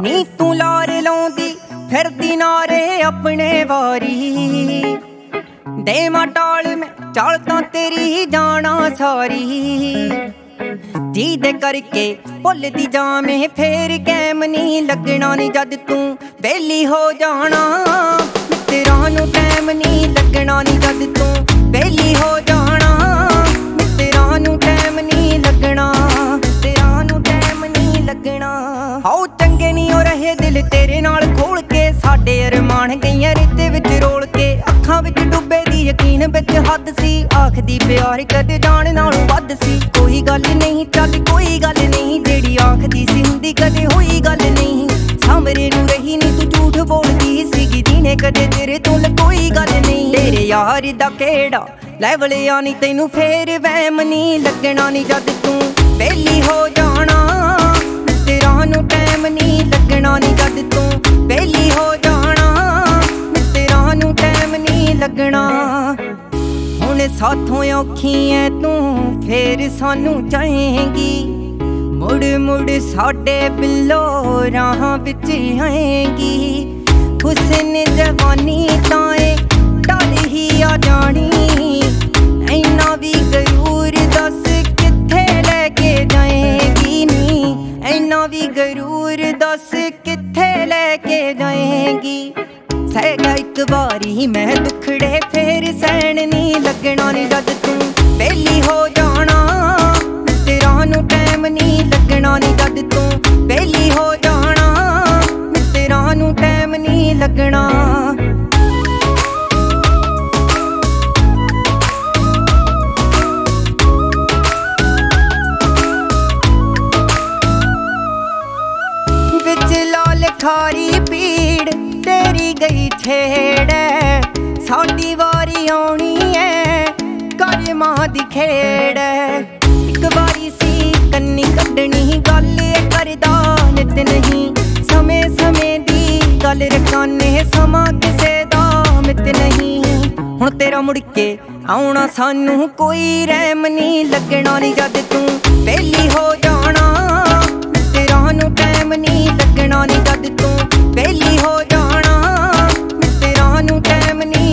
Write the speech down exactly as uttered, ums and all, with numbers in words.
ਨੀ ਤੂੰ ਲਾਰੇ ਲਾਉਂਦੀ ਫਿਰਦੀ ਨਾਰੇ ਆਪਣੇ ਵਾਰੀ ਦੇ ਮਾ ਟਾਲ ਮੈਂ ਚਾਲ ਤਾਂ ਤੇਰੀ ਜਾਣਾ ਸਾਰੀ ਜਿਹਦੇ ਕਰਕੇ ਭੁੱਲਦੀ ਜਾਵੇਂ ਫੇਰ ਕੈਮ ਨੀ ਲੱਗਣਾ ਨੀ ਜਦ ਤੂੰ ਵਿਹਲੀ ਹੋ ਜਾਣਾ ਮਿੱਤਰਾਂ ਨੂੰ ਟੈਮ ਨੀ ਲੱਗਣਾ ਨੀ ਜਦ ਤੂੰ ਵਿਹਲੀ ਹੋ ਜਾਣਾ ਮਿੱਤਰਾਂ ਨੂੰ ਟੈਮ ਨੀ ਲੱਗਣਾ ਮਿੱਤਰਾਂ ਨੂੰ ਟੈਮ ਨੀ ਲੱਗਣਾ ਹਾਉ ਚੰਗੇ ਨੀ ਹੋ ਰਹੇ ਦਿਲ ਤੇਰੇ ਨਾਲ ਖੋਲ ਕੇ ਸਾਡੇ ਅਰਮਾਨ ਗਈਆਂ ਰੇਤੇ ਵਿੱਚ ਰੋਲ ਕੇ ਅੱਖਾਂ ਵਿੱਚ ਡੁੱਬੇ ਦੀ ਯਕੀਨ ਵਿੱਚ ਹੱਦ ਸੀ ਆਖਦੀ ਪਿਆਰ ਕਦੇ ਜਾਣ ਨਾਲੋਂ ਵੱਧ ਸੀ ਕੋਈ ਗੱਲ ਨਹੀਂ ਚੱਲ ਕੋਈ ਗੱਲ ਨਹੀਂ ਜਿਹੜੀ ਆਖਦੀ ਸੀ ਹੁੰਦੀ ਕਦੇ ਹੋਈ ਗੱਲ ਨਹੀਂ ਸਾਹਮਣੇ ਨੂੰ ਰਹੀ ਨੀ ਤੂੰ ਝੂਠ ਬੋਲਦੀ ਸੀਗੀ ਜਿਹਨੇ ਕਦੇ ਤੇਰੇ ਤੋਂ ਕੋਈ ਗੱਲ ਨਹੀਂ ਤੇਰੇ ਯਾਰ ਦਾ ਕਿਹੜਾ ਲੈਵਲ ਆ ਨੀ ਤੈਨੂੰ ਫੇਰ ਵਹਿਮ ਨੀ ਲੱਗਣਾ ਨੀ ਜਦ ਤੂੰ ਵਿਹਲੀ ਹੋ ਜਾਣਾ ਮਿੱਤਰਾਂ ਨੂੰ ਟੈਮ ਨੀ ਲੱਗਣਾ ਨੀ ਜਦ ਤੂੰ ਵਿਹਲੀ ਹੋ ਜਾਣਾ ਮਿੱਤਰਾਂ ਨੂੰ ਟੈਮ ਨੀ ਲੱਗਣਾ ਹੁਣ ਸਾਥੋਂ ਔਖੀ ਐ ਤੂੰ ਫੇਰ ਸਾਨੂੰ ਚਾਹੇਂਗੀ ਮੁੜ ਮੁੜ ਸਾਡੇ ਬਿੱਲੋ ਰਾਹਾਂ ਵਿੱਚ ਆਏਂਗੀ ਹੁਸਨ ਜਵਾਨੀ ਤਾਂ ਏ ਢਲ ਹੀ ਆ ਜਾਣੀ ਐਨਾ ਵੀ ਗਰੂਰ ਦੱਸ ਕਿੱਥੇ ਲੈ ਕੇ ਜਾਏਂਗੀ ਨੀ ਐਨਾ ਵੀ ਗਰੂਰ ਦੱਸ ਕਿੱਥੇ ਲੈ ਕੇ ਜਾਏਂਗੀ ਸਹਿਗਾ ਇੱਕ ਵਾਰੀ ਮੈਂ ਦੁਖੜੇ ਫੇਰ ਸਹਿਣ ਨੀ ਲੱਗਣਾ ਨੀ ਜਦ ਤੂੰ ਵਿਹਲੀ ਹੋ ਜਾਣਾ ਮਿੱਤਰਾਂ ਨੂੰ ਟੈਮ ਨੀ ਲੱਗਣਾ ਨੀ ਜਦ ਤੂੰ ਵਿਹਲੀ ਹੋ ਜਾਣਾ ਮਿੱਤਰਾਂ ਨੂੰ ਟੈਮ ਨੀ ਲੱਗਣਾ ਵਿੱਚ ਲਾਲ ਖਾਰੀ ਪੀੜ ਤੇਰੀ ਗਈ ਛੇੜੈ ਸਾਡੀ ਵਾਰੀ ਆਉਣੀ ਐ ਕਰਮਾਂ ਦੀ ਖੇੜ ਇੱਕ ਵਾਰੀ ਸੀ ਕੰਨੀ ਕੱਢਣੀ ਗੱਲ ਕਰਦਾ ਨਿਤ ਨਹੀਂ ਸਮੇਂ ਸਮੇਂ ਦੀ ਗੱਲ ਰਕਾਨੇ ਸਮਾਂ ਕਿਸੇ ਦਾ ਮਿੱਤ ਨਹੀਂ ਹੁਣ ਤੇਰਾ ਮੁੜ ਕੇ ਆਉਣਾ ਸਾਨੂੰ ਕੋਈ ਰਹਿਮ ਨੀ ਲੱਗਣਾ ਨੀ ਜਦ ਤੂੰ ਵਿਹਲੀ ਹੋ ਜਾਣਾ ਮਿੱਤਰਾਂ ਨੂੰ ਟੈਮ ਨੀ ਲੱਗਣਾ ਨੀ ਜਦ ਤੂੰ ਵਿਹਲੀ ਹੋ ਜਾਣਾ ਮਿੱਤਰਾਂ ਨੂੰ ਟੈਮ ਨੀ